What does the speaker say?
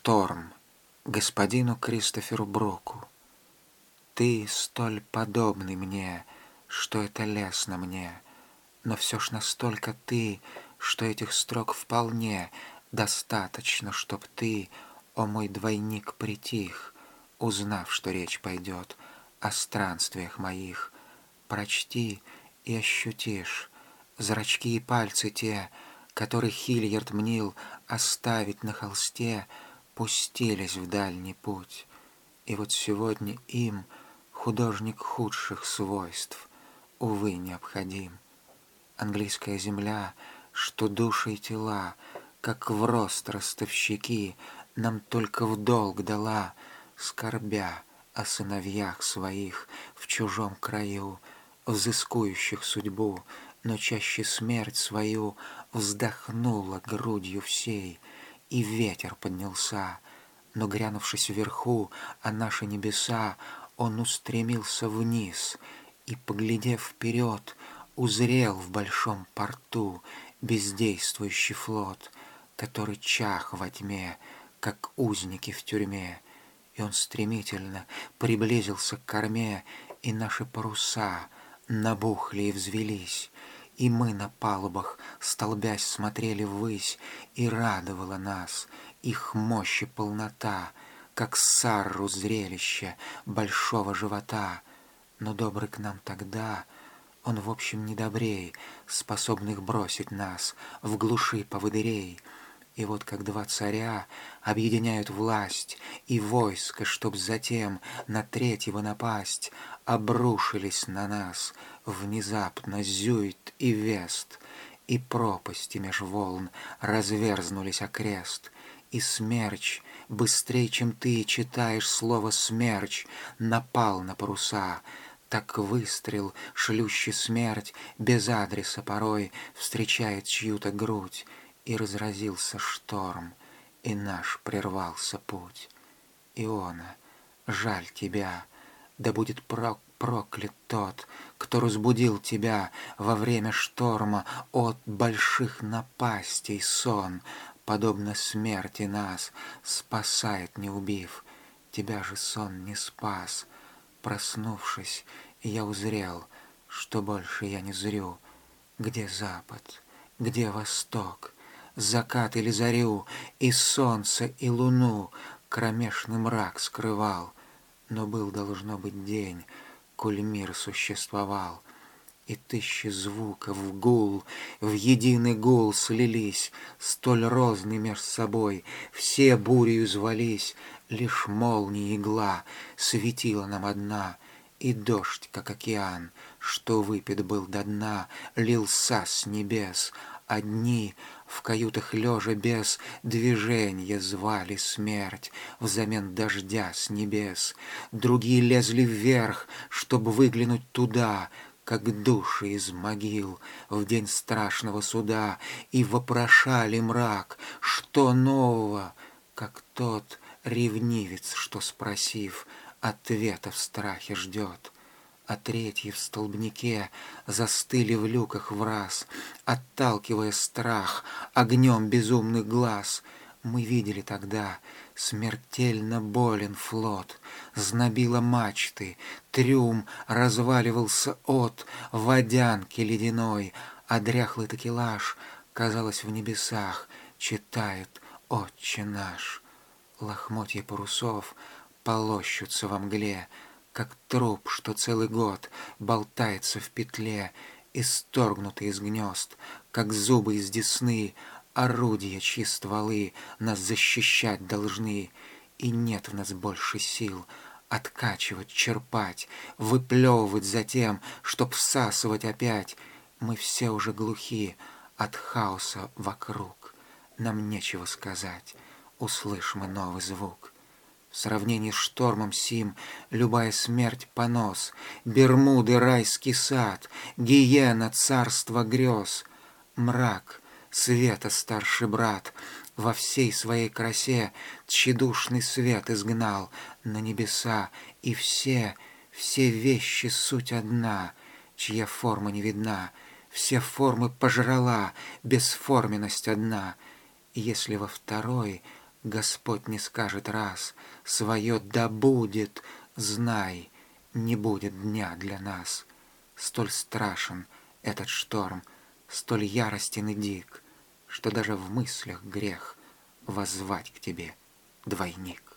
Шторм господину Кристоферу Бруку. Ты столь подобный мне, что это лестно мне, но все ж настолько ты, что этих строк вполне достаточно, чтоб ты, о мой двойник, притих, узнав, что речь пойдет о странствиях моих. Прочти и ощутишь зрачки и пальцы те, которые Хильярд мнил оставить на холсте, пустились в дальний путь. И вот сегодня им художник худших свойств, увы, необходим. Английская земля, что души и тела, как в рост ростовщики, нам только в долг дала, скорбя о сыновьях своих в чужом краю, взыскующих судьбу, но чаще смерть свою вздохнула грудью всей, и ветер поднялся, но, грянувшись вверху о наши небеса, он устремился вниз и, поглядев вперед, узрел в большом порту бездействующий флот, который чах во тьме, как узники в тюрьме. И он стремительно приблизился к корме, и наши паруса набухли и взвелись, и мы на палубах, столбясь, смотрели ввысь, и радовала нас их мощь и полнота, как сарру зрелище большого живота. Но добрый к нам тогда, он в общем не добрей, способных бросить нас в глуши поводырей. И вот как два царя объединяют власть и войско, чтоб затем на третьего напасть, обрушились на нас внезапно Зюит и Вест, и пропасти меж волн разверзнулись окрест, и смерч, быстрей, чем ты читаешь слово «смерч», напал на паруса. Так выстрел, шлющий смерть, без адреса порой встречает чью-то грудь, и разразился шторм, и наш прервался путь. Иона, жаль тебя, да будет проклят тот, кто разбудил тебя во время шторма от больших напастей сон, подобно смерти нас, спасает, не убив. Тебя же сон не спас. Проснувшись, я узрел, что больше я не зрю. Где запад, где восток, закат или зарю, и солнце, и луну кромешный мрак скрывал. Но был, должно быть, день, коль мир существовал, и тысячи звуков в гул, в единый гул слились, столь розны меж собой, все бурею звались, лишь молния игла светила нам одна, и дождь, как океан, что выпит был до дна, лился с небес. Одни в каютах лежа без движения звали смерть взамен дождя с небес, другие лезли вверх, чтобы выглянуть туда, как души из могил в день страшного суда, и вопрошали мрак, что нового, как тот ревнивец, что, спросив, ответа в страхе ждет. А третьи в столбнике застыли в люках враз, отталкивая страх огнем безумных глаз. Мы видели тогда, смертельно болен флот, знобило мачты, трюм разваливался от водянки ледяной, а дряхлый такелаж, казалось, в небесах читает «Отче наш». Лохмотья парусов полощутся во мгле, как труп, что целый год болтается в петле, исторгнутый из гнезд, как зубы из десны, орудия, чьи стволы нас защищать должны. И нет в нас больше сил откачивать, черпать, выплевывать затем, чтоб всасывать опять. Мы все уже глухи от хаоса вокруг, нам нечего сказать, услышь мы новый звук. В сравнении с штормом сим любая смерть понос, Бермуды райский сад, гиена царство грез. Мрак, света старший брат, во всей своей красе тщедушный свет изгнал на небеса, и все вещи суть одна, чья форма не видна, все формы пожрала бесформенность одна. И если во второй Господь не скажет раз свое «да будет», знай, не будет дня для нас. Столь страшен этот шторм, столь яростен и дик, что даже в мыслях грех воззвать к тебе, двойник.